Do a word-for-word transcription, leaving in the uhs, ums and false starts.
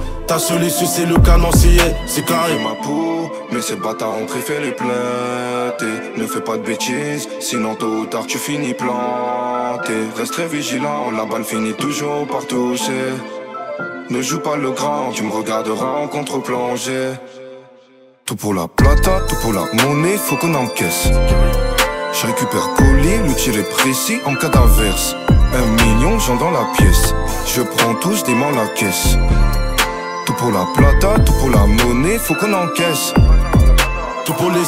Ta seule issue c'est le canoncier, c'est carré. Ma peau, mais ces bâtards ont préféré les plaintes. Ne fais pas de bêtises, sinon tôt ou tard tu finis planté. Reste très vigilant, la balle finit toujours par toucher. Ne joue pas le grand, tu me regarderas en contre-plongée. Tout pour la plata, tout pour la monnaie, faut qu'on encaisse. Je récupère colis, le tir est précis en cas d'averse. Un million, j'en dans la pièce. Je prends tout, je dément la caisse. Tout pour la plata, tout pour la monnaie, faut qu'on encaisse. Tout pour les